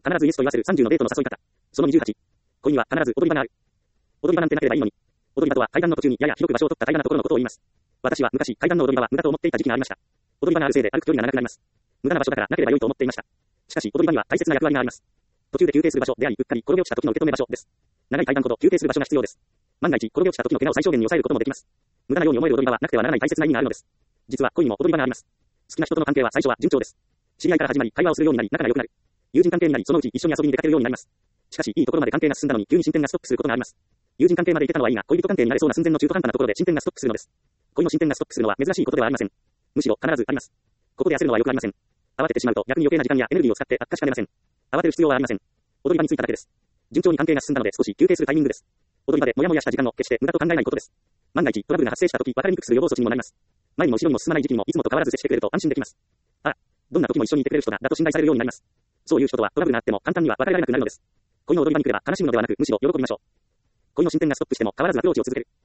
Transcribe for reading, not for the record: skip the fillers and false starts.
必ずイエスと言わせる30のデートの誘い方。その28。恋には必ず踊り場がある。踊り場なんてなければいいのに。踊り場とは階段の途中にやや広く場所を取った平らなところのことを言います。私は昔階段の踊り場は無駄と思っていた時期がありました。踊り場があるせいで歩く距離が長くなります。無駄な場所だからなければ良いと思っていました。しかし踊り場には大切な役割があります。途中で休憩する場所であり、うっかり転げ落ちた時の受け止め場所です。長い階段ほど休憩する場所が必要です。万が一転げ落ちた時の怪我を最小限に抑えることもできます。無駄なように思える踊り場はなくてはならない大切な意味があるのです。実は恋にも踊り場があります。好きな人との関係は最初は順調です。知り合いから始まり会話をするようになり仲が良くなる。友人関係になりそのうち一緒に遊びに出かけるようになります。しかしいいところまで関係が進んだのに急に進展がストップすることがあります。友人関係まで行ってたのはいいが恋人関係になれそうな寸前の中途半端なところで進展がストップするのです。恋の進展がストップするのは珍しいことではありません。むしろ必ずあります。ここで焦るのはよくありません。慌ててしまうと逆に余計な時間やエネルギーを使って悪化しかねません。慌てる必要はありません。踊り場に着いただけです。順調に関係が進んだので少し休憩するタイミングです。踊り場でモヤモヤした時間を決して無駄と考えないことです。万が一トラブルが発生した時分かりにくくする予防措置にもなります。前にも後ろにも進まない時期にもいつもと変わらず接してくれると安心できます。どんな時も一緒にいてくれる人がだと信頼されるようになります。そういう人とはトラブルがあっても簡単には別れられなくなるのです。恋の踊り場に来れば悲しむのではなくむしろ喜びましょう。恋の進展がストップしても変わらずアプローチを続ける。